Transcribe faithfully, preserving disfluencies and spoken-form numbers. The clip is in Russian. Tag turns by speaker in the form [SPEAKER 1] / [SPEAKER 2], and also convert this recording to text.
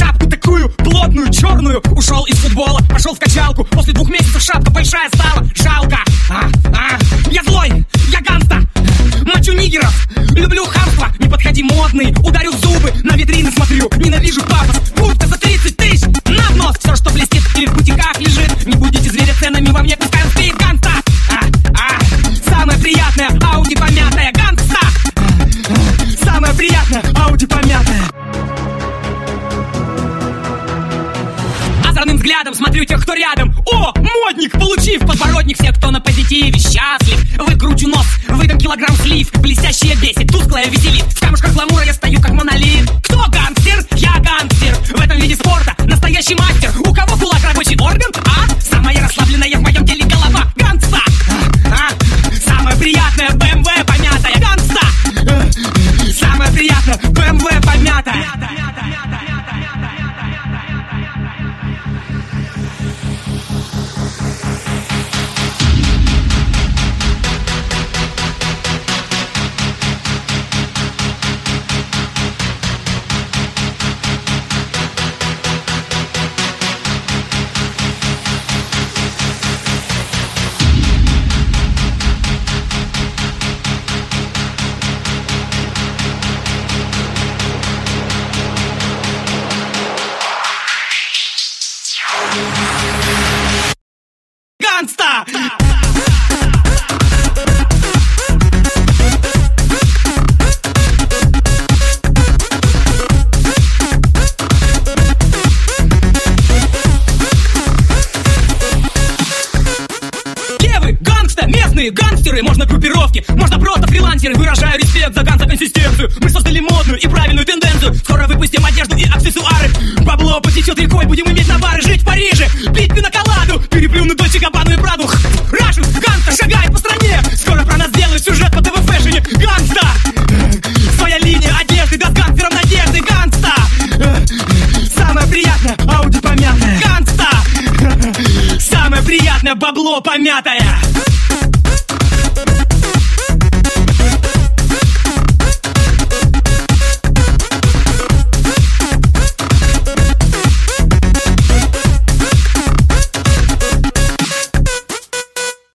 [SPEAKER 1] шапку такую плотную, черную. Ушел из футбола, пошел в качалку. После двух месяцев шапка большая стала. Жалко. а, а. Я злой, я гангста. Мочу нигеров, люблю хамство. Не подходи, модный, ударю в зубы. На витрины смотрю, ненавижу пафос. Куртка за тридцать тысяч, на нос. Все, что блестит или в бутиках лежит. Не будете зверя ценами, во мне пускай он спит. Гангста. а, а. Самое приятное, Ауди помятая. Гангста. Самое приятное, Ауди помятая. Озорным взглядом смотрю тех, кто рядом. О, модник, получив подбородник. Все, кто на позитиве, счастлив. Выкручу нос, выдам килограмм слив. Блестящее бесит, тусклое веселит. В камушках гламура я стою, как монолит. Кто гангстер? Я гангстер. В этом виде спорта настоящий мастер. У кого кулак рабочий орган? А? Самая расслабленная в моем теле голова. Гангста. а? А? Самое приятное, бэ эм вэ помятая. Гангста. Самое приятное, бэ эм вэ помятая. Гангста! Левый, гангста, местные гангстеры. Можно группировки, можно просто фрилансеры. Выражаю респект за ганса консистенцию. Мы создали модную и правильную тенденцию. Скоро выпустим одежду и аксессуары. Бабло потечет рекой, будем иметь навары. Жить в Париже, пить пиноколаду. Переплюнуть Дольче Габбану и Праду. Рашу, гангста шагает по стране. Скоро про нас делают сюжет по ТВ-фэшене. Гангста! Своя линия одежды даст гангстерам надежды. Гангста! Самое приятное, Ауди помятая. Гангста! Самое приятное, бабло помятое.